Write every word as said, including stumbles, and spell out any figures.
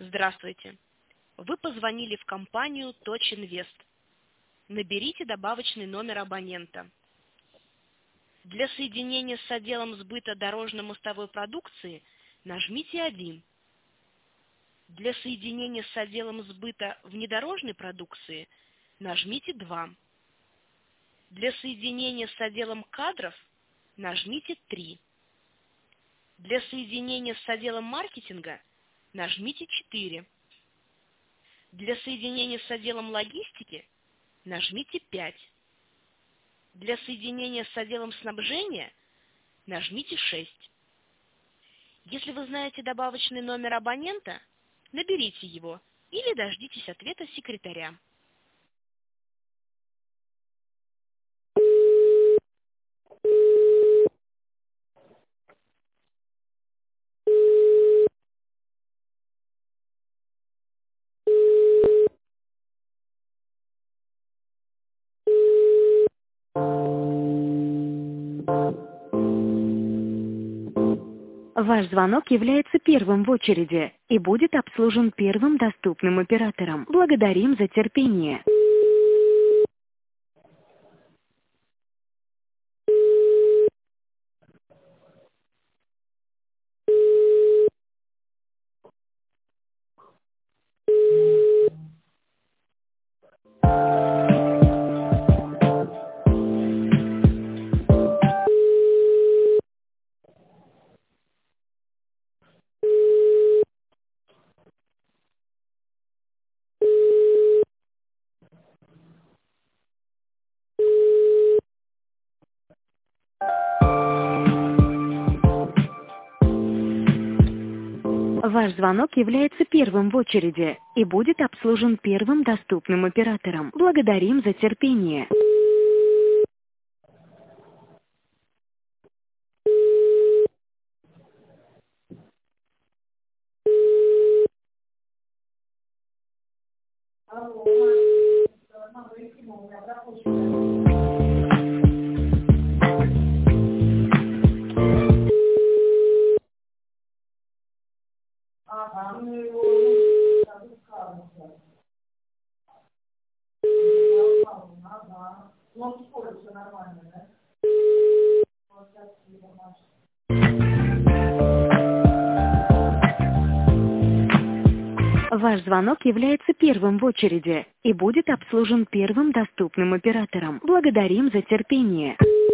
Здравствуйте. Вы позвонили в компанию Точинвест. Наберите добавочный номер абонента. Для соединения с отделом сбыта дорожно-мостовой продукции нажмите один. Для соединения с отделом сбыта внедорожной продукции нажмите два. Для соединения с отделом кадров нажмите три. Для соединения с отделом маркетинга нажмите четыре. Для соединения с отделом логистики нажмите пять. Для соединения с отделом снабжения нажмите шесть. Если вы знаете добавочный номер абонента, наберите его или дождитесь ответа секретаря. Ваш звонок является первым в очереди и будет обслужен первым доступным оператором. Благодарим за терпение. Ваш звонок является первым в очереди и будет обслужен первым доступным оператором. Благодарим за терпение. Ваш звонок является первым в очереди и будет обслужен первым доступным оператором. Благодарим за терпение.